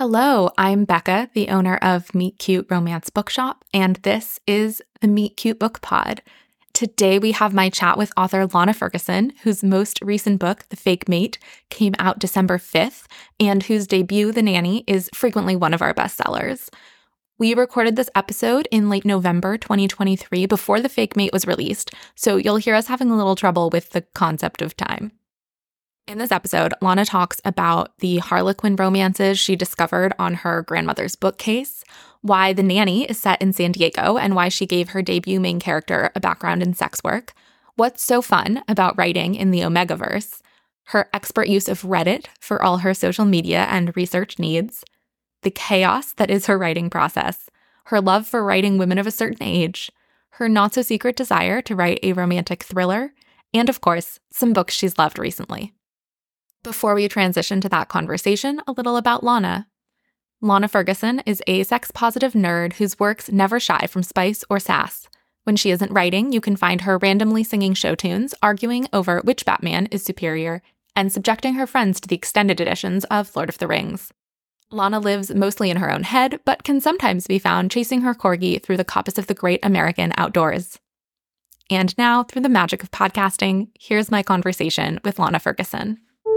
Hello, I'm Becca, the owner of Meet Cute Romance Bookshop, and this is the Meet Cute Book Pod. Today we have my chat with author Lana Ferguson, whose most recent book, The Fake Mate, came out December 5th, and whose debut, The Nanny, is frequently one of our bestsellers. We recorded this episode in late November 2023 before The Fake Mate was released, so you'll hear us having a little trouble with the concept of time. In this episode, Lana talks about the Harlequin romances she discovered on her grandmother's bookcase, why The Nanny is set in San Diego and why she gave her debut main character a background in sex work, what's so fun about writing in the Omegaverse, her expert use of Reddit for all her social media and research needs, the chaos that is her writing process, her love for writing women of a certain age, her not-so-secret desire to write a romantic thriller, and of course, some books she's loved recently. Before we transition to that conversation, a little about Lana. Lana Ferguson is a sex-positive nerd whose works never shy from spice or sass. When she isn't writing, you can find her randomly singing show tunes, arguing over which Batman is superior, and subjecting her friends to the extended editions of Lord of the Rings. Lana lives mostly in her own head, but can sometimes be found chasing her corgi through the coppice of the great American outdoors. And now, through the magic of podcasting, here's my conversation with Lana Ferguson.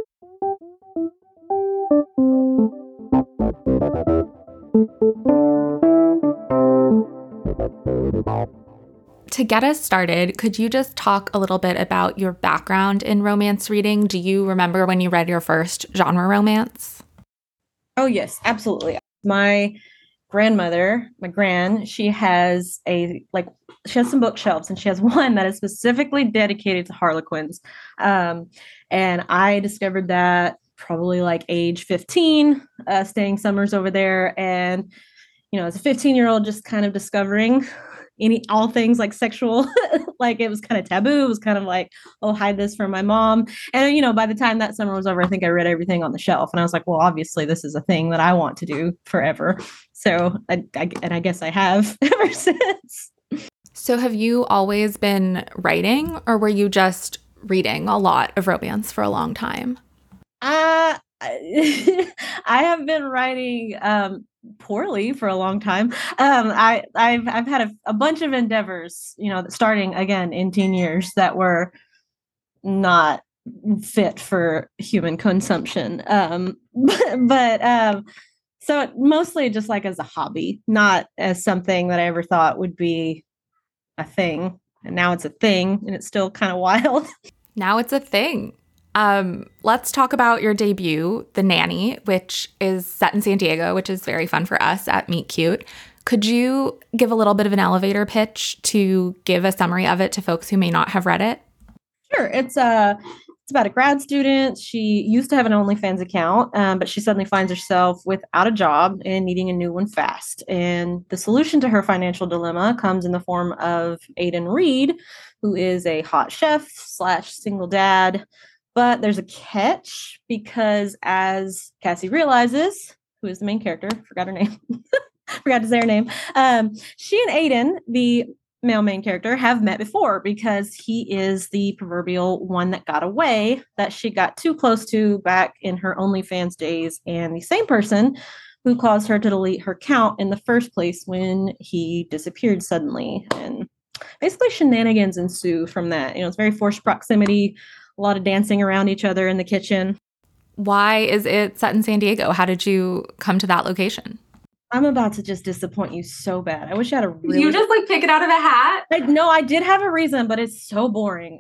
To get us started, could you just talk a little bit about your background in romance reading? Do you remember when you read your first genre romance? Oh, yes, absolutely. My grandmother, she has some bookshelves, and she has one that is specifically dedicated to Harlequins. And I discovered that probably like age 15, staying summers over there. And, as a 15-year-old, just kind of discovering all things like sexual, like it was kind of taboo. It was kind of like, oh, hide this from my mom. And, by the time that summer was over, I think I read everything on the shelf. And I was like, well, obviously this is a thing that I want to do forever. So I guess I have ever since. So have you always been writing, or were you just reading a lot of romance for a long time? I have been writing poorly for a long time. I've had a bunch of endeavors, starting again in teen years, that were not fit for human consumption. So mostly just like as a hobby, not as something that I ever thought would be a thing. And now it's a thing, and it's still kind of wild. Now it's a thing. Let's talk about your debut, The Nanny, which is set in San Diego, which is very fun for us at Meet Cute. Could you give a little bit of an elevator pitch to give a summary of it to folks who may not have read it? Sure. It's about a grad student. She used to have an OnlyFans account, but she suddenly finds herself without a job and needing a new one fast. And the solution to her financial dilemma comes in the form of Aiden Reed, who is a hot chef / single dad. But there's a catch, because as Cassie realizes, who is the main character, forgot her name, forgot to say her name, she and Aiden, the male main character, have met before, because he is the proverbial one that got away, that she got too close to back in her OnlyFans days, and the same person who caused her to delete her account in the first place when he disappeared suddenly. And basically shenanigans ensue from that. It's very forced proximity, a lot of dancing around each other in the kitchen. Why is it set in San Diego? How did you come to that location? I'm about to just disappoint you so bad. I wish I had a really... You just pick it out of a hat? No, I did have a reason, but it's so boring.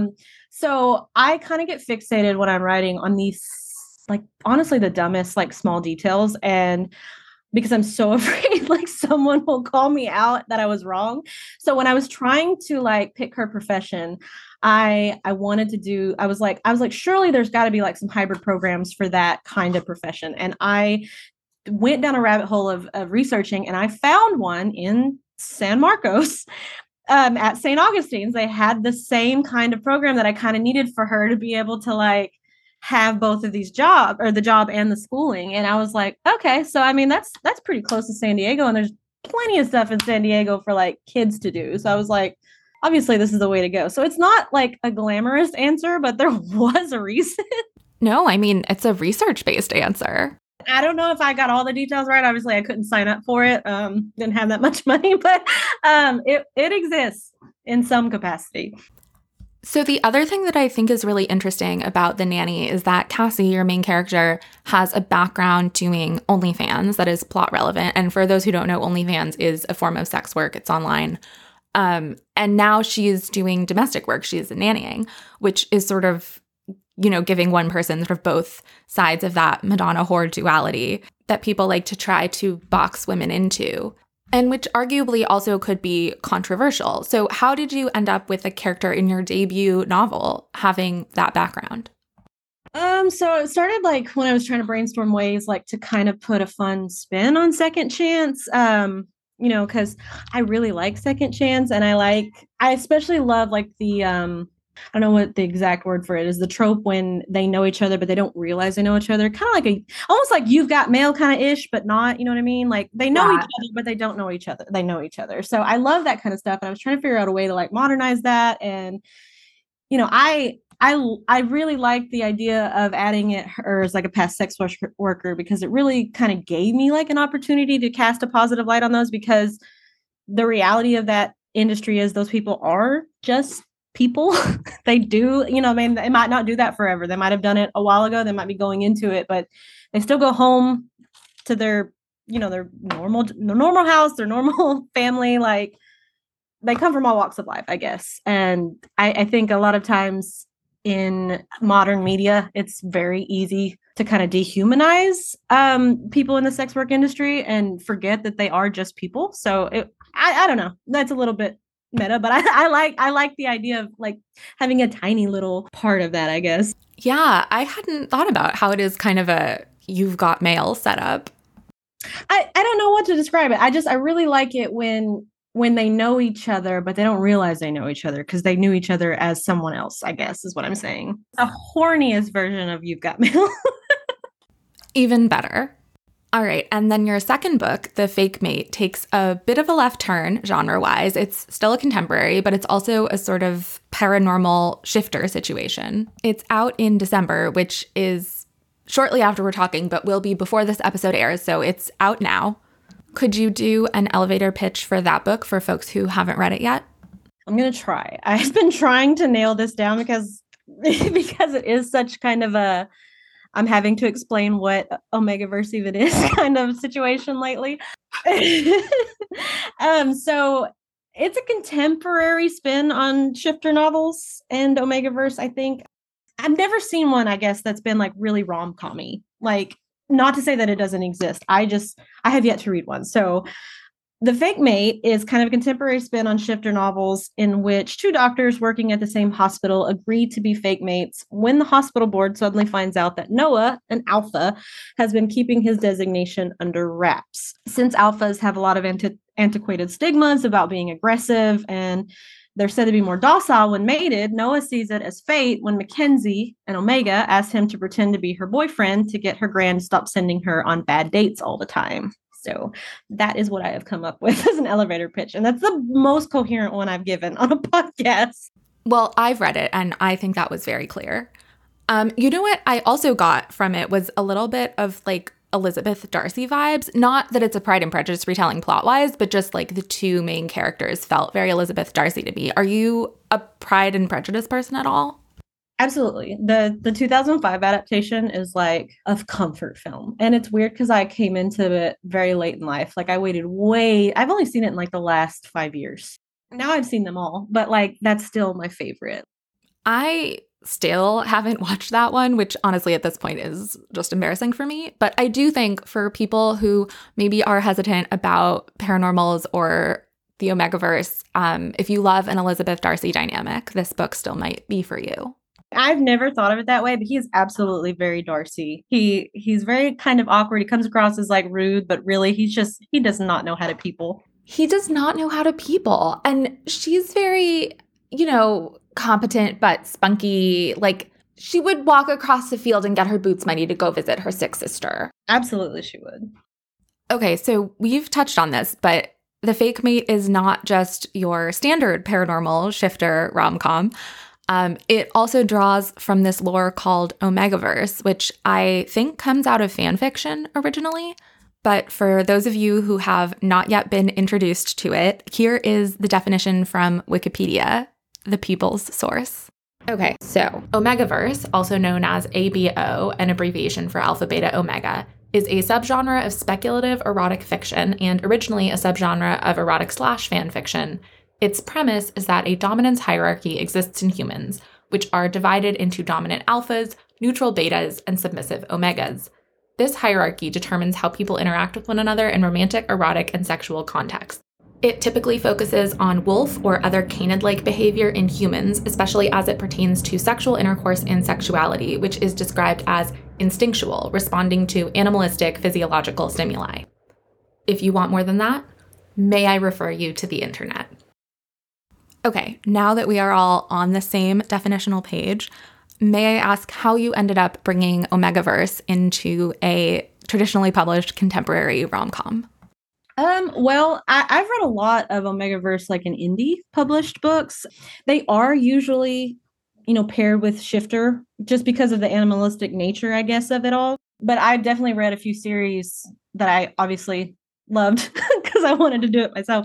So I kind of get fixated when I'm writing on these, honestly, the dumbest, small details. And because I'm so afraid, someone will call me out that I was wrong. So when I was trying to pick her profession, I wanted to do, I was like, surely there's got to be some hybrid programs for that kind of profession. And I went down a rabbit hole of researching, and I found one in San Marcos at St. Augustine's. They had the same kind of program that I kind of needed for her to be able to have both of these jobs, or the job and the schooling. And I was like, okay, so that's pretty close to San Diego, and there's plenty of stuff in San Diego for kids to do. So I was like, obviously this is the way to go. So it's not a glamorous answer, but there was a reason. No, it's a research-based answer. I don't know if I got all the details right. Obviously, I couldn't sign up for it. Didn't have that much money, but it exists in some capacity. So the other thing that I think is really interesting about The Nanny is that Cassie, your main character, has a background doing OnlyFans that is plot relevant. And for those who don't know, OnlyFans is a form of sex work. It's online. And now she's doing domestic work. She's nannying, which is sort of, giving one person sort of both sides of that Madonna whore duality that people like to try to box women into, and which arguably also could be controversial. So how did you end up with a character in your debut novel having that background? So it started like when I was trying to brainstorm ways like to kind of put a fun spin on Second Chance. Because I really like Second Chance, and I especially love like the I don't know what the exact word for it is, the trope when they know each other but they don't realize they know each other, kind of like almost like You've Got Mail kind of ish, but not, you know what I mean? Like they know each other but they don't know each other. They know each other. So I love that kind of stuff, and I was trying to figure out a way to like modernize that. And I really like the idea of adding her as like a past sex worker, because it really kind of gave me like an opportunity to cast a positive light on those, because the reality of that industry is those people are just people. They do, they might not do that forever. They might have done it a while ago. They might be going into it, but they still go home to their normal house, their normal family. Like they come from all walks of life, I guess. And I think a lot of times in modern media, it's very easy to kind of dehumanize people in the sex work industry and forget that they are just people. So I don't know. That's a little bit meta, but I like the idea of like having a tiny little part of that, I guess. Yeah, I hadn't thought about how it is kind of a You've Got Mail setup. I don't know what to describe it. I really like it when they know each other, but they don't realize they know each other because they knew each other as someone else, I guess is what I'm saying. A horniest version of You've Got Mail. Even better. All right. And then your second book, The Fake Mate, takes a bit of a left turn genre-wise. It's still a contemporary, but it's also a sort of paranormal shifter situation. It's out in December, which is shortly after we're talking, but will be before this episode airs. So it's out now. Could you do an elevator pitch for that book for folks who haven't read it yet? I'm going to try. I've been trying to nail this down because it is such kind of a I'm having to explain what Omegaverse even is kind of situation lately. So it's a contemporary spin on shifter novels and Omegaverse, I think. I've never seen one, I guess, that's been like really rom-com-y. Like, not to say that it doesn't exist. I have yet to read one. So The Fake Mate is kind of a contemporary spin on shifter novels in which two doctors working at the same hospital agree to be fake mates when the hospital board suddenly finds out that Noah, an alpha, has been keeping his designation under wraps. Since alphas have a lot of antiquated stigmas about being aggressive and they're said to be more docile when mated, Noah sees it as fate when Mackenzie, an Omega, asks him to pretend to be her boyfriend to get her Gran to stop sending her on bad dates all the time. So that is what I have come up with as an elevator pitch. And that's the most coherent one I've given on a podcast. Well, I've read it, and I think that was very clear. You know what I also got from it was a little bit of like Elizabeth Darcy vibes. Not that it's a Pride and Prejudice retelling plot-wise, but just like the two main characters felt very Elizabeth Darcy to me. Are you a Pride and Prejudice person at all? Absolutely. The 2005 adaptation is like a comfort film. And it's weird because I came into it very late in life. Like I've only seen it in like the last 5 years. Now I've seen them all, but like that's still my favorite. I still haven't watched that one, which honestly at this point is just embarrassing for me. But I do think for people who maybe are hesitant about paranormals or the Omegaverse, if you love an Elizabeth Darcy dynamic, this book still might be for you. I've never thought of it that way, but he is absolutely very Darcy. He's very kind of awkward. He comes across as like rude, but really he does not know how to people. He does not know how to people. And she's very, competent but spunky. Like she would walk across the field and get her boots muddy to go visit her sick sister. Absolutely she would. Okay, so we've touched on this, but The Fake Mate is not just your standard paranormal shifter rom-com. It also draws from this lore called Omegaverse, which I think comes out of fan fiction originally. But for those of you who have not yet been introduced to it, here is the definition from Wikipedia, the people's source. Okay, so Omegaverse, also known as ABO, an abbreviation for Alpha Beta Omega, is a subgenre of speculative erotic fiction and originally a subgenre of erotic/fan fiction. Its premise is that a dominance hierarchy exists in humans, which are divided into dominant alphas, neutral betas, and submissive omegas. This hierarchy determines how people interact with one another in romantic, erotic, and sexual contexts. It typically focuses on wolf or other canid-like behavior in humans, especially as it pertains to sexual intercourse and sexuality, which is described as instinctual, responding to animalistic physiological stimuli. If you want more than that, may I refer you to the internet? Okay, now that we are all on the same definitional page, may I ask how you ended up bringing Omegaverse into a traditionally published contemporary rom-com? Well, I've read a lot of Omegaverse, like in indie published books. They are usually, paired with shifter just because of the animalistic nature, I guess, of it all. But I definitely read a few series that I obviously loved because I wanted to do it myself.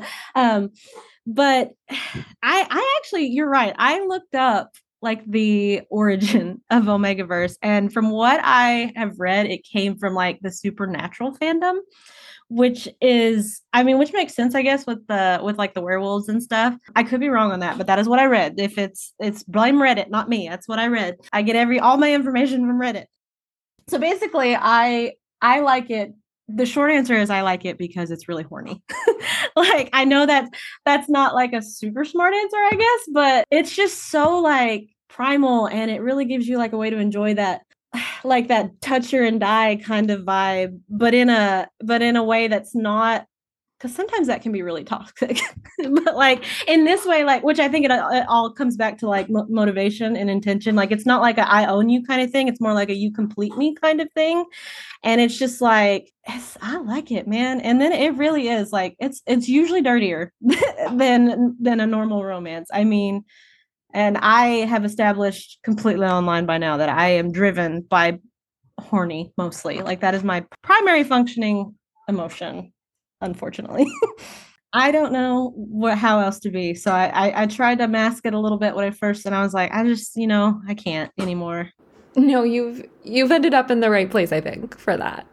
But I actually, you're right. I looked up like the origin of Omegaverse, and from what I have read, it came from like the supernatural fandom, which makes sense, I guess, with like the werewolves and stuff. I could be wrong on that, but that is what I read. If it's blame Reddit, not me. That's what I read. I get all my information from Reddit. So basically, I like it. The short answer is I like it because it's really horny. Like, I know that's not like a super smart answer, I guess, but it's just so like primal, and it really gives you like a way to enjoy that, like that touch her and die kind of vibe, but in a way that's not, because sometimes that can be really toxic. But like in this way, like, which I think it all comes back to like motivation and intention. Like, it's not like a I own you kind of thing. It's more like a you complete me kind of thing. And it's just like, I like it, man. And then it really is like, it's usually dirtier than a normal romance. I mean, and I have established completely online by now that I am driven by horny mostly. Like, that is my primary functioning emotion, unfortunately. I don't know how else to be. So I tried to mask it a little bit when I first, and I was like, I just, I can't anymore. No, you've ended up in the right place, I think, for that.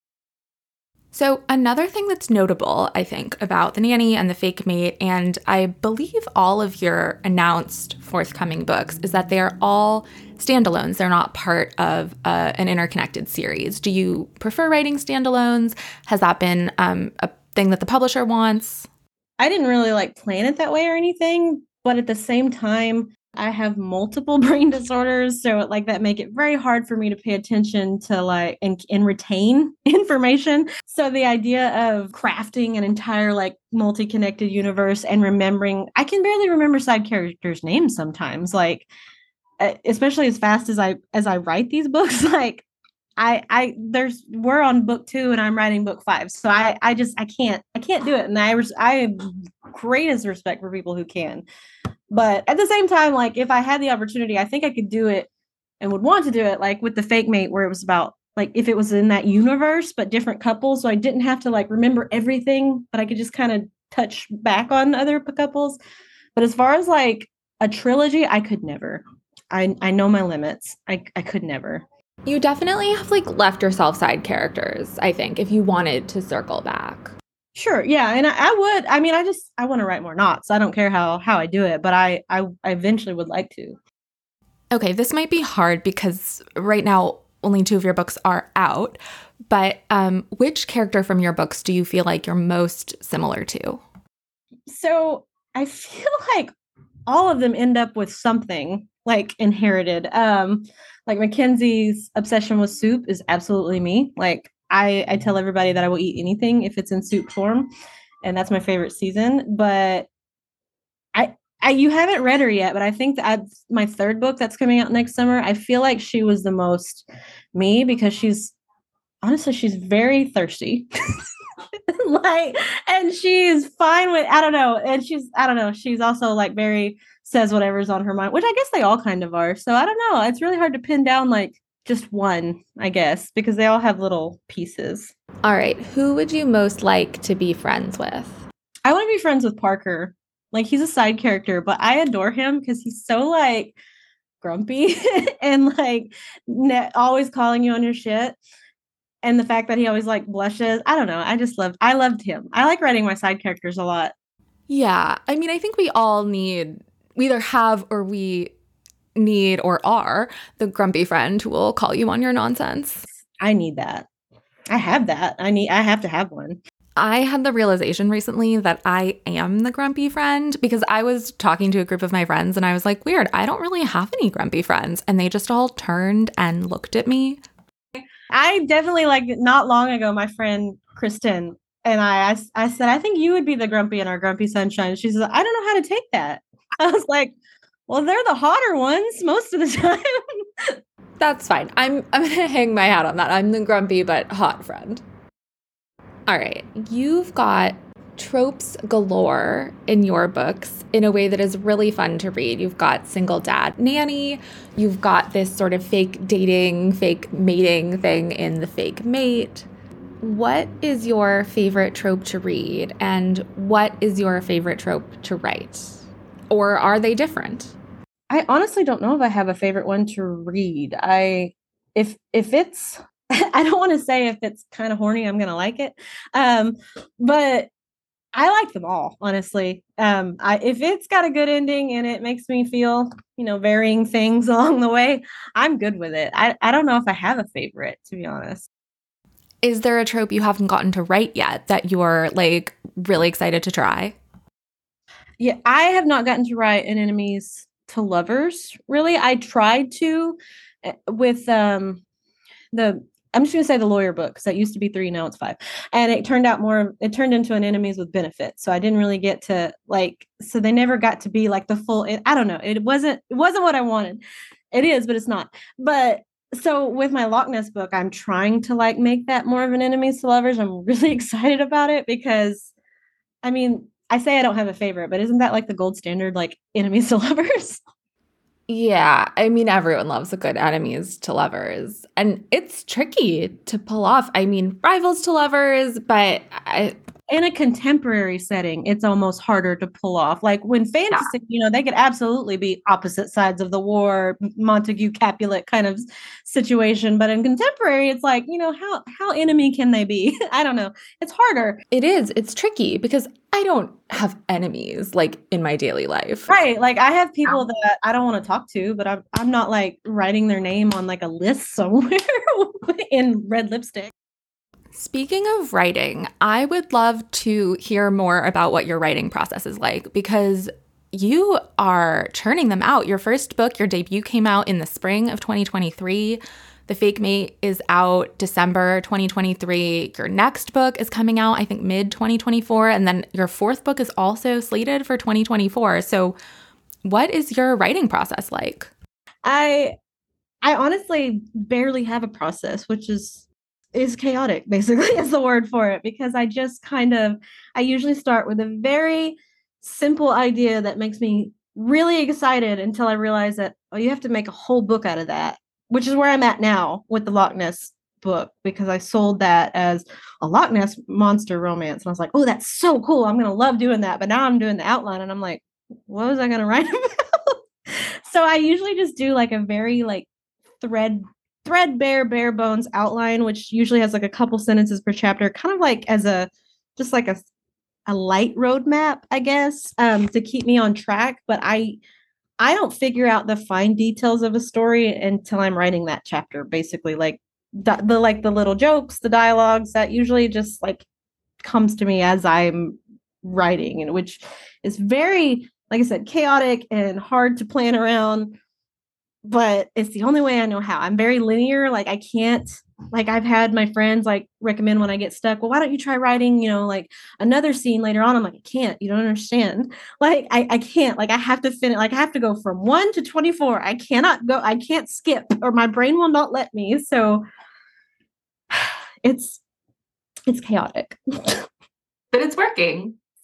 So another thing that's notable, I think, about The Nanny and The Fake Mate, and I believe all of your announced forthcoming books, is that they are all standalones. They're not part of an interconnected series. Do you prefer writing standalones? Has that been a thing that the publisher wants? I didn't really like plan it that way or anything, but at the same time, I have multiple brain disorders, so like that make it very hard for me to pay attention to like and retain information. So the idea of crafting an entire like multi-connected universe and remembering, I can barely remember side characters' names sometimes, like especially as fast as I write these books. Like we're on book 2 and I'm writing book 5, so I can't do it, and I have greatest respect for people who can. But at the same time, like, if I had the opportunity, I think I could do it and would want to do it, like with The Fake Mate, where it was about, like, if it was in that universe, but different couples. So I didn't have to, like, remember everything, but I could just kind of touch back on other couples. But as far as, like, a trilogy, I could never. I know my limits. I could never. You definitely have, like, left yourself side characters, I think, if you wanted to circle back. Sure. Yeah. And I would, I mean, I want to write more knots. I don't care how I do it, but I eventually would like to. Okay. This might be hard because right now only 2 of your books are out, but which character from your books do you feel like you're most similar to? So I feel like all of them end up with something like inherited. Like Mackenzie's obsession with soup is absolutely me. Like, I tell everybody that I will eat anything if it's in soup form, and that's my favorite season. But I you haven't read her yet, but I think that my 3rd book that's coming out next summer, I feel like she was the most me because she's very thirsty. Like, and she's fine with, I don't know, she's also like very says whatever's on her mind, which I guess they all kind of are. So I don't know. It's really hard to pin down like just one, I guess, because they all have little pieces. All right. Who would you most like to be friends with? I want to be friends with Parker. Like he's a side character, but I adore him because he's so like grumpy and like always calling you on your shit. And the fact that he always like blushes, I don't know. I loved him. I like writing my side characters a lot. Yeah. I mean, I think we all we either have or we need or are the grumpy friend who will call you on your nonsense. I need that. I have that. I have to have one. I had the realization recently that I am the grumpy friend because I was talking to a group of my friends and I was like, weird, I don't really have any grumpy friends. And they just all turned and looked at me. I definitely, like, not long ago, my friend Kristen and I said, I think you would be the grumpy in our Grumpy Sunshine. She says, I don't know how to take that. I was like, well, they're the hotter ones most of the time. That's fine. I'm going to hang my hat on that. I'm the grumpy but hot friend. All right. You've got tropes galore in your books in a way that is really fun to read. You've got single dad nanny. You've got this sort of fake dating, fake mating thing in The Fake Mate. What is your favorite trope to read, and what is your favorite trope to write? Or are they different? I honestly don't know if I have a favorite one to read. If it's I don't want to say if it's kind of horny, I'm gonna like it. But I like them all, honestly. If it's got a good ending and it makes me feel, varying things along the way, I'm good with it. I don't know if I have a favorite, to be honest. Is there a trope you haven't gotten to write yet that you're like really excited to try? Yeah, I have not gotten to write an enemies to lovers. Really, I tried to with I'm just going to say the lawyer book because that used to be 3, now it's 5. And it turned into an enemies with benefits. So I didn't really get to so they never got to be like the full, I don't know. It wasn't what I wanted. It is, but it's not. But so with my Loch Ness book, I'm trying to make that more of an enemies to lovers. I'm really excited about it because, I mean, I say I don't have a favorite, but isn't that like the gold standard, like enemies to lovers? Yeah, I mean, everyone loves a good enemies to lovers, and it's tricky to pull off. I mean, rivals to lovers, but in a contemporary setting, it's almost harder to pull off. Like when fantasy, they could absolutely be opposite sides of the war, Montague Capulet kind of situation. But in contemporary, it's like, how enemy can they be? I don't know. It's harder. It is. It's tricky because I don't have enemies like in my daily life. Right. Like I have people that I don't want to talk to, but I'm not like writing their name on like a list somewhere in red lipstick. Speaking of writing, I would love to hear more about what your writing process is like because you are churning them out. Your first book, your debut, came out in the spring of 2023. The Fake Mate is out December 2023. Your next book is coming out, I think, mid-2024. And then your fourth book is also slated for 2024. So what is your writing process like? I honestly barely have a process, which is chaotic, basically, is the word for it, because I usually start with a very simple idea that makes me really excited until I realize that, you have to make a whole book out of that, which is where I'm at now with the Loch Ness book, because I sold that as a Loch Ness monster romance. And I was like, oh, that's so cool. I'm going to love doing that. But now I'm doing the outline and I'm like, what was I going to write about? So I usually just do like a very threadbare, bare bones outline, which usually has like a couple sentences per chapter, kind of like as a light roadmap, I guess, to keep me on track. But I don't figure out the fine details of a story until I'm writing that chapter. Basically, like the little jokes, the dialogues, that usually just like comes to me as I'm writing, and which is very, like I said, chaotic and hard to plan around. But it's the only way I know how. I'm very linear. Like I can't, like I've had my friends like recommend when I get stuck, well, why don't you try writing, like another scene later on? I'm like, I can't, you don't understand. Like I can't, like I have to finish, like I have to go from 1 to 24. I can't skip or my brain will not let me. So it's chaotic. But it's working.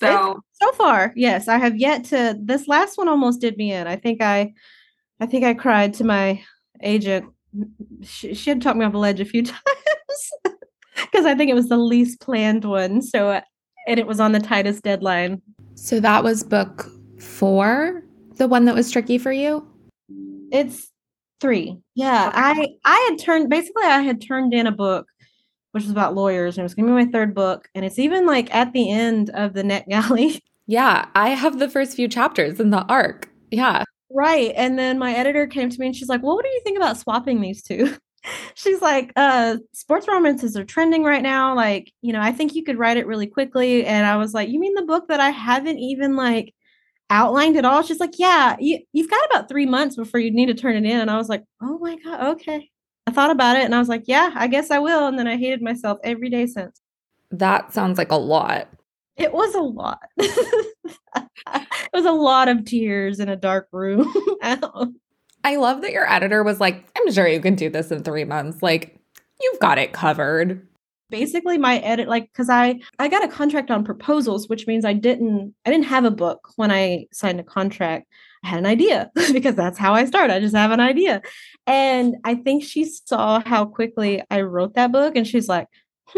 So far, yes, I have yet to. This last one almost did me in. I think I cried to my agent. She had talked me off a ledge a few times because I think it was the least planned one. So, and it was on the tightest deadline. So that was book 4, the one that was tricky for you? It's 3. Yeah, I had turned in a book which was about lawyers, and it was gonna be my 3rd book, and it's even like at the end of the NetGalley. Yeah, I have the first few chapters in the arc. Yeah. Right. And then my editor came to me and she's like, well, what do you think about swapping these two? She's like, sports romances are trending right now. Like, I think you could write it really quickly. And I was like, you mean the book that I haven't even like outlined at all? She's like, yeah, you've got about 3 months before you need to turn it in. And I was like, oh my God, okay. I thought about it and I was like, yeah, I guess I will. And then I hated myself every day since. That sounds like a lot. It was a lot. It was a lot of tears in a dark room. I love that your editor was like, I'm sure you can do this in 3 months. Like, you've got it covered. Basically, my edit, like, because I got a contract on proposals, which means I didn't have a book when I signed a contract. I had an idea because that's how I start. I just have an idea. And I think she saw how quickly I wrote that book and she's like,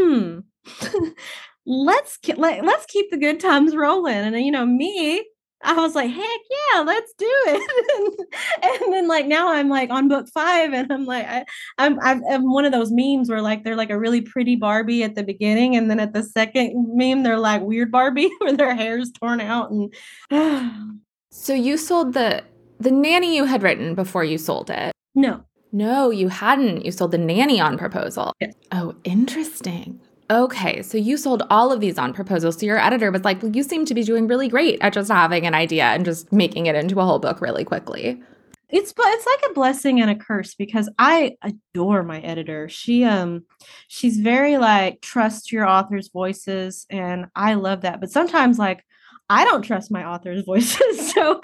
let's keep the good times rolling. And me, I was like, heck yeah, let's do it. and then like now I'm like on book 5 and I'm like I'm one of those memes where like they're like a really pretty Barbie at the beginning and then at the second meme they're like weird Barbie where their hair's torn out. And So you sold the nanny you had written before you sold it? No, you hadn't. You sold the nanny on proposal. Yes. Oh, interesting. Okay, so you sold all of these on proposal. So your editor was like, well, you seem to be doing really great at just having an idea and just making it into a whole book really quickly. It's like a blessing and a curse because I adore my editor. She's very like trust your author's voices and I love that. But sometimes like I don't trust my author's voices. So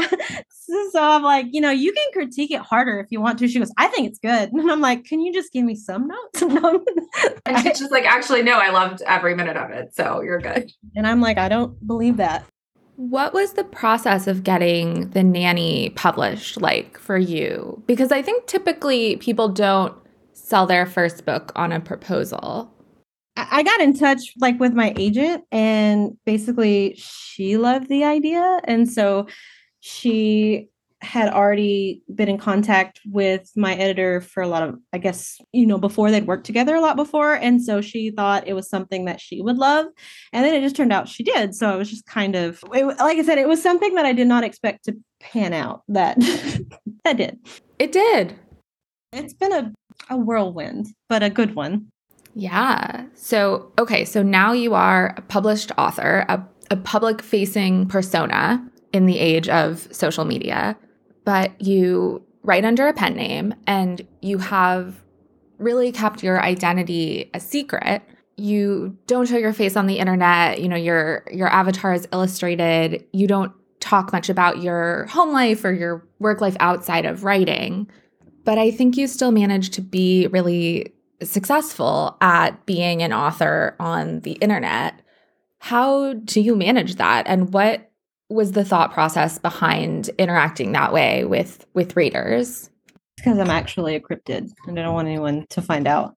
I'm like, you can critique it harder if you want to. She goes, I think it's good. And I'm like, can you just give me some notes? And she's just like, actually, no, I loved every minute of it. So you're good. And I'm like, I don't believe that. What was the process of getting The Nanny published like for you? Because I think typically people don't sell their first book on a proposal. I got in touch like with my agent and basically she loved the idea. And so she had already been in contact with my editor for a lot of, I guess, before they'd worked together a lot before. And so she thought it was something that she would love. And then it just turned out she did. So it was just kind of, like I said, it was something that I did not expect to pan out that that did. It did. It's been a whirlwind, but a good one. Yeah. So, okay. So now you are a published author, a public-facing persona in the age of social media, but you write under a pen name and you have really kept your identity a secret. You don't show your face on the internet. Your avatar is illustrated. You don't talk much about your home life or your work life outside of writing. But I think you still manage to be really successful at being an author on the internet. How do you manage that? And what was the thought process behind interacting that way with readers? Because I'm actually a cryptid and I don't want anyone to find out.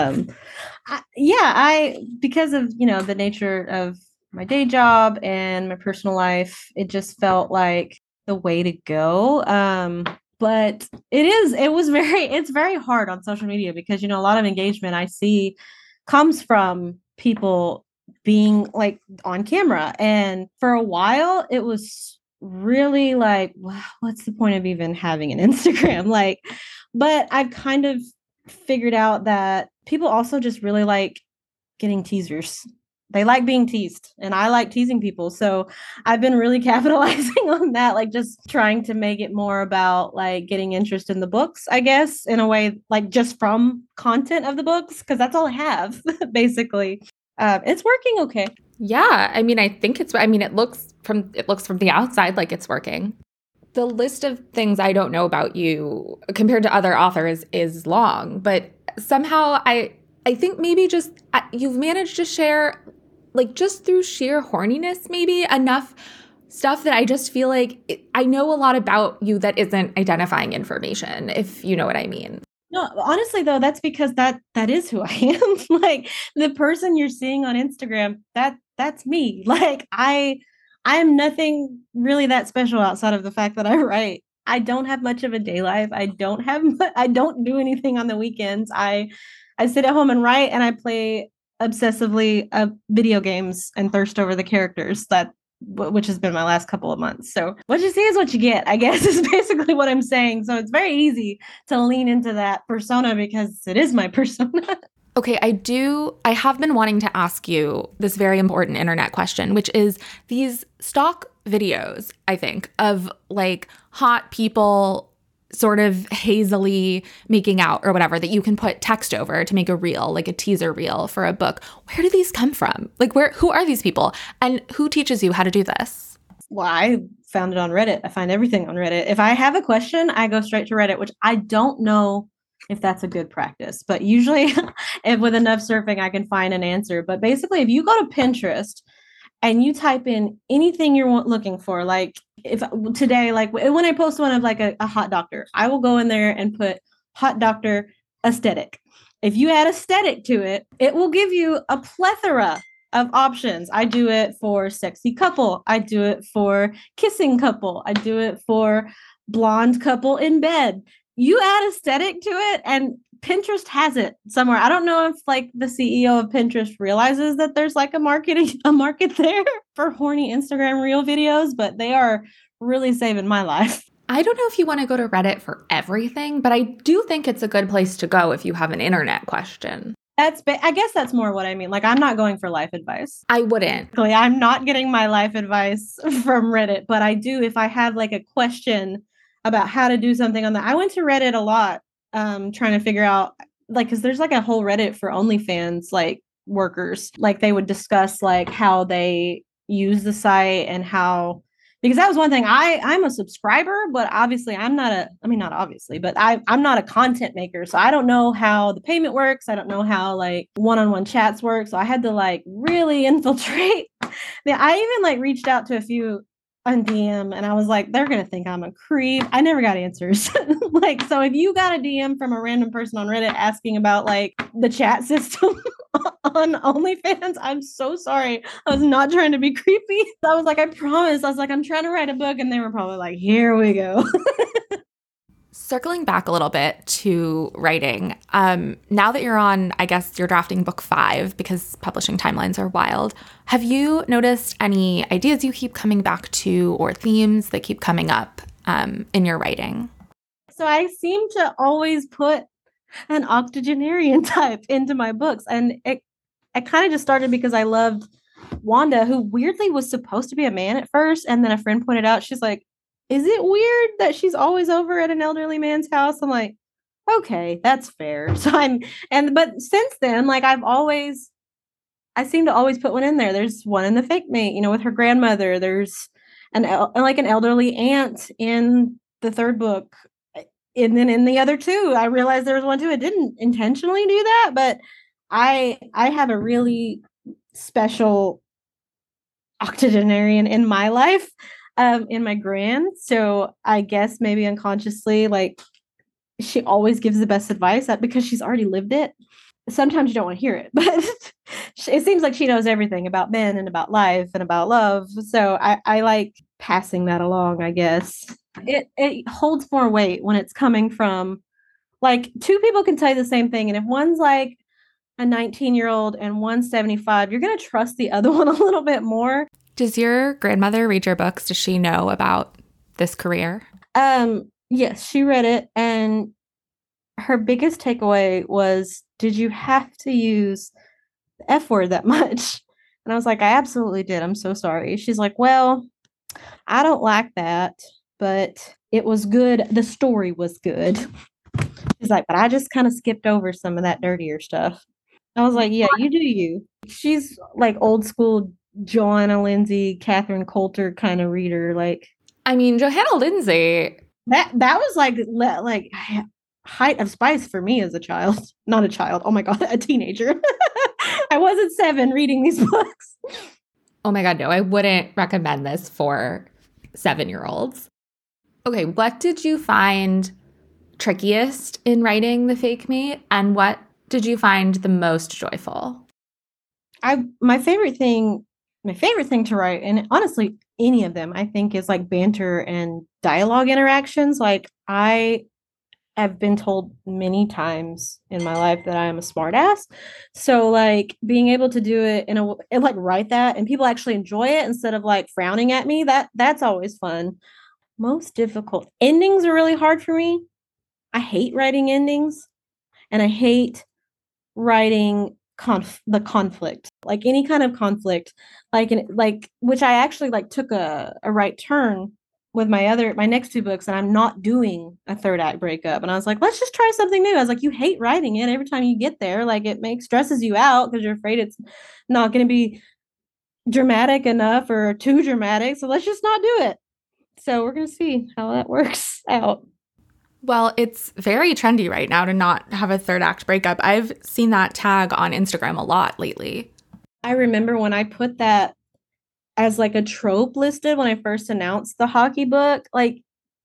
Because of, the nature of my day job and my personal life, it just felt like the way to go. But it's very hard on social media because, a lot of engagement I see comes from people being like on camera. And for a while, it was really like, wow, what's the point of even having an Instagram? Like, but I've kind of figured out that people also just really like getting teasers. They like being teased and I like teasing people. So I've been really capitalizing on that, like just trying to make it more about like getting interest in the books, I guess, in a way, like just from content of the books, because that's all I have, basically. It's working okay. Yeah. I mean, it looks from the outside like it's working. The list of things I don't know about you compared to other authors is long, but somehow I think maybe just you've managed to share like just through sheer horniness, maybe enough stuff that I just feel like I know a lot about you that isn't identifying information, if you know what I mean. No, honestly though, that's because that is who I am. Like the person you're seeing on Instagram, that's me. Like I am nothing really that special outside of the fact that I write. I don't have much of a day life. I don't do anything on the weekends. I sit at home and write, and I play obsessively video games and thirst over the characters, which has been my last couple of months. So what you see is what you get, I guess, is basically what I'm saying. So it's very easy to lean into that persona because it is my persona. Okay, I have been wanting to ask you this very important internet question, which is these stock videos, I think, of like hot people sort of hazily making out or whatever that you can put text over to make a reel, like a teaser reel for a book. Where do these come from? Like who are these people? And who teaches you how to do this? Well, I found it on Reddit. I find everything on Reddit. If I have a question, I go straight to Reddit, which I don't know if that's a good practice, but usually if with enough surfing, I can find an answer. But basically, if you go to Pinterest and you type in anything you're looking for, like if today, like when I post one of like a hot doctor, I will go in there and put hot doctor aesthetic. If you add aesthetic to it, it will give you a plethora of options. I do it for sexy couple. I do it for kissing couple. I do it for blonde couple in bed. You add aesthetic to it and Pinterest has it somewhere. I don't know if like the CEO of Pinterest realizes that there's like a market there for horny Instagram reel videos, but they are really saving my life. I don't know if you want to go to Reddit for everything, but I do think it's a good place to go if you have an internet question. I guess that's more what I mean. Like, I'm not going for life advice. I wouldn't. I'm not getting my life advice from Reddit, but I do if I have like a question about how to do something on that. I went to Reddit a lot, trying to figure out like, cause there's like a whole Reddit for OnlyFans, like workers, like they would discuss like how they use the site and how, because that was one thing I'm a subscriber, but obviously not obviously, but I'm not a content maker. So I don't know how the payment works. I don't know how like one-on-one chats work. So I had to like really infiltrate. I even like reached out to a few on DM and I was like, they're going to think I'm a creep. I never got answers. Like, so if you got a DM from a random person on Reddit asking about like the chat system on OnlyFans, I'm so sorry. I was not trying to be creepy. I was like, I promise. I was like, I'm trying to write a book. And they were probably like, here we go. Circling back a little bit to writing, now that you're on, I guess you're drafting book 5 because publishing timelines are wild. Have you noticed any ideas you keep coming back to or themes that keep coming up in your writing? So I seem to always put an octogenarian type into my books. And it kind of just started because I loved Wanda, who weirdly was supposed to be a man at first. And then a friend pointed out, she's like, is it weird that she's always over at an elderly man's house? I'm like, okay, that's fair. So but since then, like I seem to always put one in there. There's one in the fake mate, with her grandmother. There's an elderly aunt in the 3rd book. And then in the other 2, I realized there was one too. It didn't intentionally do that, but I have a really special octogenarian in my life. In my grand. So I guess maybe unconsciously, like she always gives the best advice because she's already lived it. Sometimes you don't want to hear it, but it seems like she knows everything about men and about life and about love. So I like passing that along, I guess. It holds more weight when it's coming from like 2 people can tell you the same thing. And if one's like a 19-year-old and one's 75, you're going to trust the other one a little bit more. Does your grandmother read your books? Does she know about this career? Yes, she read it. And her biggest takeaway was, did you have to use the F word that much? And I was like, I absolutely did. I'm so sorry. She's like, well, I don't like that, but it was good. The story was good. She's like, but I just kind of skipped over some of that dirtier stuff. I was like, yeah, you do you. She's like old school Johanna Lindsey, Catherine Coulter kind of reader. Like, I mean, Johanna Lindsey. That was like height of spice for me as a child. Not a child. Oh my God, a teenager. I I wasn't 7 reading these books. Oh my God, no, I wouldn't recommend this for 7-year-olds. Okay, what did you find trickiest in writing The Fake Me, and what did you find the most joyful? My favorite thing to write, and honestly, any of them, I think, is like banter and dialogue interactions. Like I have been told many times in my life that I am a smartass. So like being able to do it and like write that and people actually enjoy it instead of like frowning at me, that's always fun. Most difficult. Endings are really hard for me. I hate writing endings and I hate writing the conflict, like any kind of conflict, like which I actually like took a right turn with my next 2 books, and I'm not doing a third act breakup. And I was like, let's just try something new. I was like, you hate writing it. Every time you get there, like it makes stresses you out because you're afraid it's not going to be dramatic enough or too dramatic. So let's just not do it. So we're gonna see how that works out. Well, it's very trendy right now to not have a third act breakup. I've seen that tag on Instagram a lot lately. I remember when I put that as like a trope listed when I first announced the hockey book, like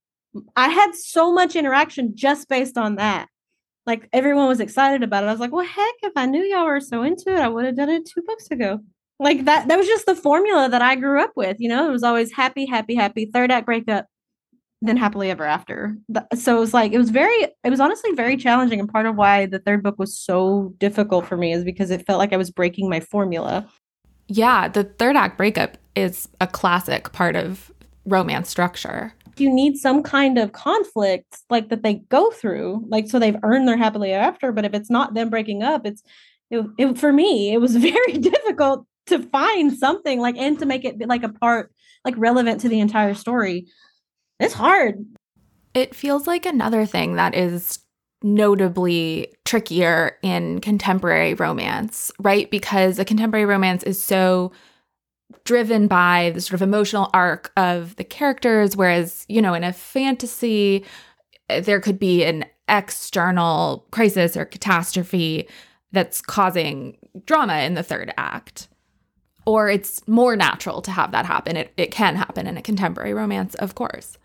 I had so much interaction just based on that. Like everyone was excited about it. I was like, well, heck, if I knew y'all were so into it, I would have done it 2 books ago. Like that was just the formula that I grew up with. You know, it was always happy, happy, happy, third act breakup, then happily ever after. So it was like, it was honestly very challenging. And part of why the third book was so difficult for me is because it felt like I was breaking my formula. Yeah, the third act breakup is a classic part of romance structure. You need some kind of conflict like that they go through, like so they've earned their happily ever after. But if it's not them breaking up, for me, it was very difficult to find something like and to make it like a part like relevant to the entire story. It's hard. It feels like another thing that is notably trickier in contemporary romance, right? Because a contemporary romance is so driven by the sort of emotional arc of the characters, whereas, you know, in a fantasy, there could be an external crisis or catastrophe that's causing drama in the third act. Or it's more natural to have that happen. It can happen in a contemporary romance, of course.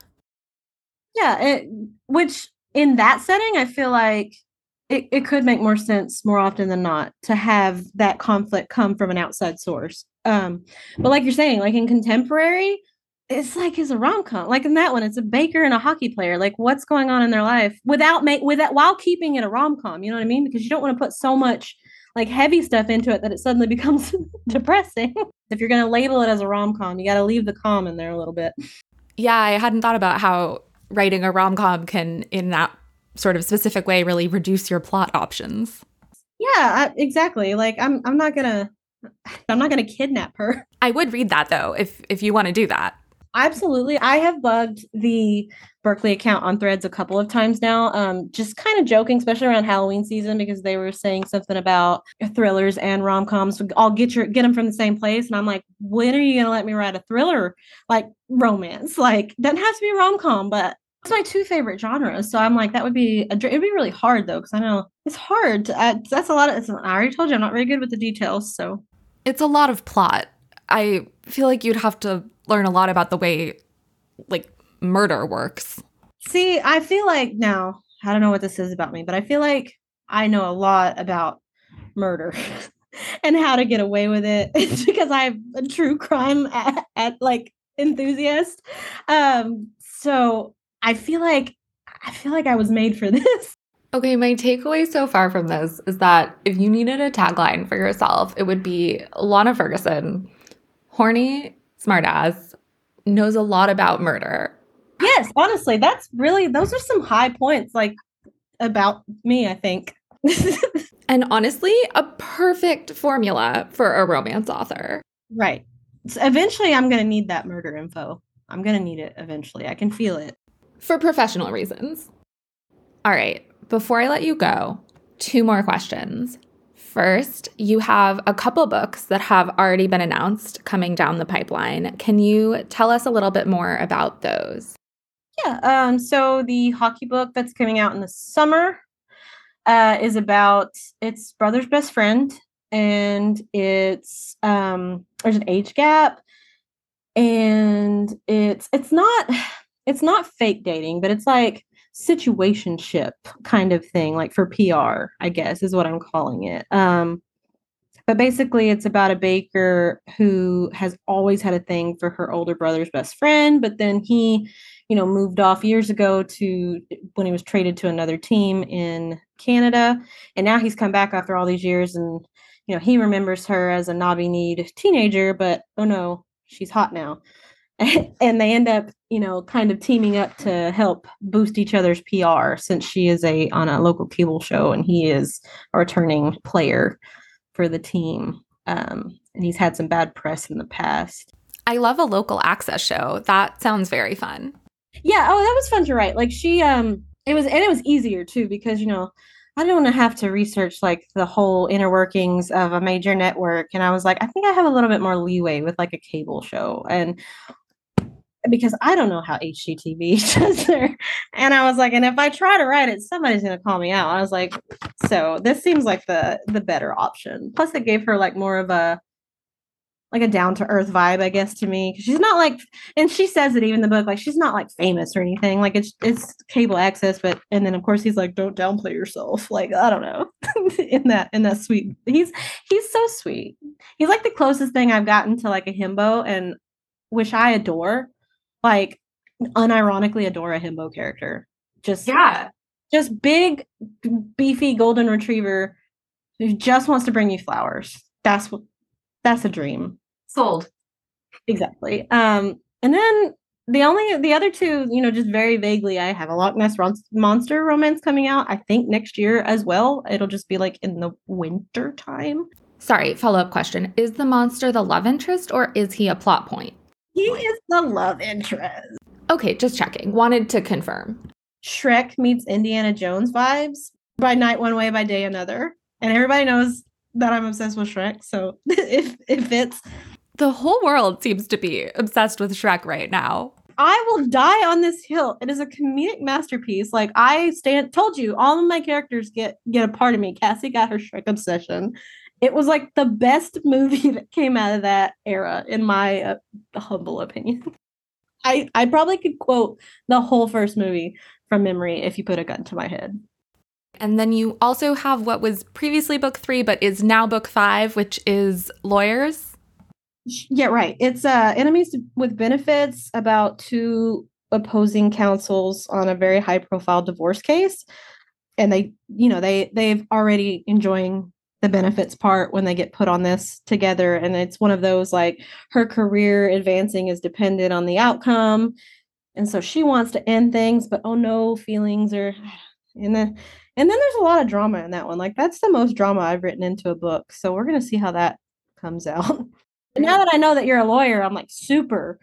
Yeah, which in that setting, I feel like it could make more sense more often than not to have that conflict come from an outside source. But like you're saying, like in contemporary, it's like it's a rom-com. Like in that one, it's a baker and a hockey player. Like what's going on in their life while keeping it a rom-com. You know what I mean? Because you don't want to put so much like heavy stuff into it that it suddenly becomes depressing. If you're going to label it as a rom-com, you got to leave the com in there a little bit. Yeah, I hadn't thought about how writing a rom-com can, in that sort of specific way, really reduce your plot options. Yeah, exactly. Like I'm not gonna kidnap her. I would read that though, if you want to do that. Absolutely. I have bugged the Berkley account on Threads a couple of times now, just kind of joking, especially around Halloween season, because they were saying something about thrillers and rom-coms. I'll get them from the same place. And I'm like, when are you going to let me write a thriller, like romance? Like, doesn't have to be a rom-com, but it's my 2 favorite genres. So I'm like, it'd be really hard though, because I know it's hard. That's a lot of, I already told you, I'm not very good with the details. So it's a lot of plot. I feel like you'd have to learn a lot about the way like murder works. See, I feel like now, I don't know what this is about me, but I feel like I know a lot about murder and how to get away with it. It's because I'm a true crime at like enthusiast. So I feel like I was made for this. Okay, my takeaway so far from this is that if you needed a tagline for yourself, it would be Lana Ferguson, horny, smartass, knows a lot about murder. Yes, honestly, those are some high points like about me, I think. And honestly, a perfect formula for a romance author. Right. So eventually I'm going to need that murder info. I'm going to need it eventually. I can feel it. For professional reasons. All right, before I let you go, 2 more questions. First, you have a couple books that have already been announced coming down the pipeline. Can you tell us a little bit more about those? Yeah. So the hockey book that's coming out in the summer is about its brother's best friend. and there's an age gap, and it's not fake dating, but it's like situationship kind of thing, like for PR, I guess is what I'm calling it. But basically, it's about a baker who has always had a thing for her older brother's best friend, but then he, moved off years ago to when he was traded to another team in Canada. And now he's come back after all these years, and, he remembers her as a knobby-kneed teenager, but oh no, she's hot now. And they end up, kind of teaming up to help boost each other's PR, since she is on a local cable show and he is a returning player for the team. And he's had some bad press in the past. I love a local access show. That sounds very fun. Yeah. Oh, that was fun to write. Like it was easier too, because, I don't want to have to research like the whole inner workings of a major network. And I was like, I think I have a little bit more leeway with like a cable show. And because I don't know how HGTV does there. And I was like, and if I try to write it, somebody's going to call me out. I was like, so this seems like the better option. Plus it gave her like more of a down to earth vibe, I guess, to me. She's not like, and she says it even in the book, like she's not like famous or anything. Like it's cable access, and then of course he's like, don't downplay yourself. Like, I don't know. in that sweet, he's so sweet. He's like the closest thing I've gotten to like a himbo, and which I adore. Like unironically adore a himbo character. Just big, beefy golden retriever who just wants to bring you flowers. That's a dream. Sold. Exactly. And then the other two, just very vaguely, I have a Loch Ness Monster romance coming out, I think next year as well. It'll just be like in the winter time. Sorry, follow-up question. Is the monster the love interest, or is he a plot point? He is the love interest. Okay, just checking. Wanted to confirm. Shrek meets Indiana Jones vibes. By night one way, by day another. And everybody knows that I'm obsessed with Shrek, so it fits. The whole world seems to be obsessed with Shrek right now. I will die on this hill. It is a comedic masterpiece. Like told you, all of my characters get a part of me. Cassie got her Shrek obsession. It was like the best movie that came out of that era, in my humble opinion. I probably could quote the whole first movie from memory if you put a gun to my head. And then you also have what was previously book 3, but is now book 5, which is Lawyers. Yeah, right. It's Enemies with Benefits, about two opposing counsels on a very high profile divorce case. And they've already enjoying the benefits part when they get put on this together. And it's one of those, like, her career advancing is dependent on the outcome. And so she wants to end things, but oh no, feelings are in the. And then there's a lot of drama in that one. Like, that's the most drama I've written into a book. So we're going to see how that comes out. And now that I know that you're a lawyer, I'm like super,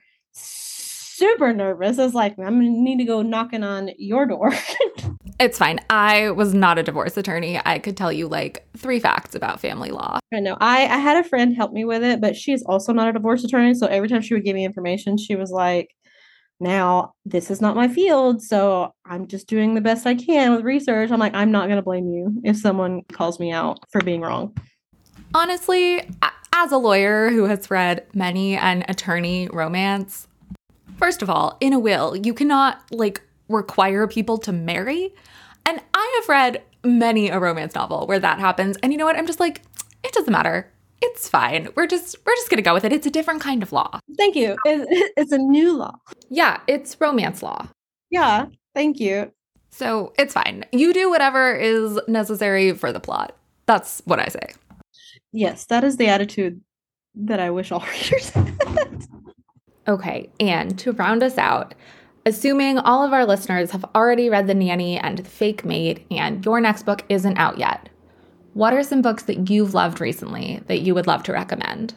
super nervous. I was like, I'm going to need to go knocking on your door. It's fine. I was not a divorce attorney. I could tell you like 3 facts about family law. I know. I had a friend help me with it, but she is also not a divorce attorney. So every time she would give me information, she was like, now, this is not my field, so I'm just doing the best I can with research. I'm like, I'm not going to blame you if someone calls me out for being wrong. Honestly, as a lawyer who has read many an attorney romance, first of all, in a will, you cannot require people to marry. And I have read many a romance novel where that happens. And you know what? I'm just like, it doesn't matter. It's fine. We're just going to go with it. It's a different kind of law. Thank you. It's a new law. Yeah, it's romance law. Yeah, thank you. So it's fine. You do whatever is necessary for the plot. That's what I say. Yes, that is the attitude that I wish all readers had. Okay, and to round us out, assuming all of our listeners have already read The Nanny and The Fake Maid and your next book isn't out yet, what are some books that you've loved recently that you would love to recommend?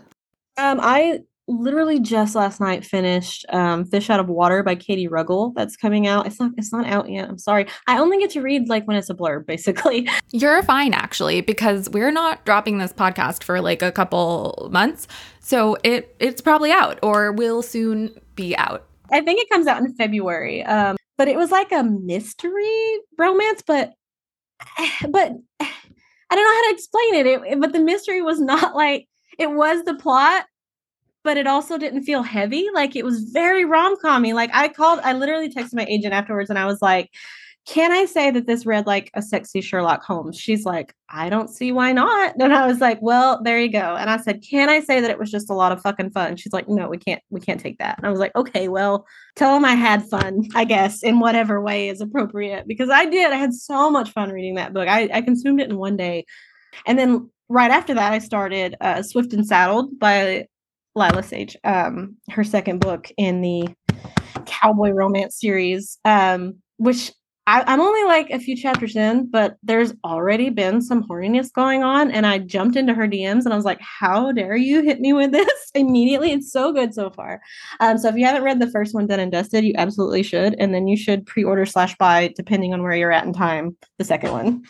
I literally just last night finished Fish Out of Water by Katie Ruggles. That's coming out. It's not out yet. I'm sorry. I only get to read when it's a blurb, basically. You're fine, actually, because we're not dropping this podcast for a couple months. So it's probably out or will soon be out. I think it comes out in February. But it was like a mystery romance, but I don't know how to explain it. But the mystery was not like, it was the plot, but it also didn't feel heavy. Like it was very rom-com-y. Like I literally texted my agent afterwards and I was like, can I say that this read like a sexy Sherlock Holmes? She's like, I don't see why not. And I was like, well, there you go. And I said, can I say that it was just a lot of fucking fun? She's like, no, we can't take that. And I was like, okay, well, tell them I had fun, I guess, in whatever way is appropriate, because I did. I had so much fun reading that book. I consumed it in one day. And then right after that, I started Swift and Saddled by Lila Sage, her second book in the cowboy romance series, which I'm only like a few chapters in, but there's already been some horniness going on. And I jumped into her DMs and I was like, how dare you hit me with this immediately? It's so good so far. So if you haven't read the first one, Done and Dusted, you absolutely should. And then you should pre-order / buy, depending on where you're at in time, the second one.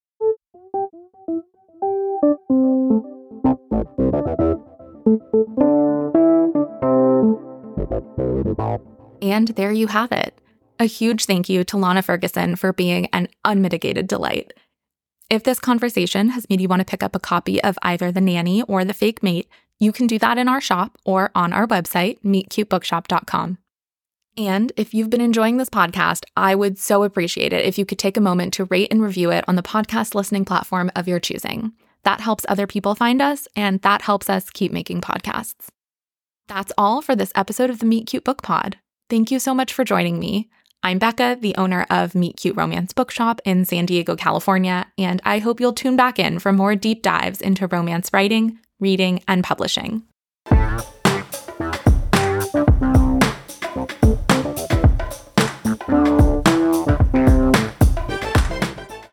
And there you have it. A huge thank you to Lana Ferguson for being an unmitigated delight. If this conversation has made you want to pick up a copy of either The Nanny or The Fake Mate, you can do that in our shop or on our website, meetcutebookshop.com. And if you've been enjoying this podcast, I would so appreciate it if you could take a moment to rate and review it on the podcast listening platform of your choosing. That helps other people find us, and that helps us keep making podcasts. That's all for this episode of the Meet Cute Book Pod. Thank you so much for joining me. I'm Becca, the owner of Meet Cute Romance Bookshop in San Diego, California, and I hope you'll tune back in for more deep dives into romance writing, reading, and publishing.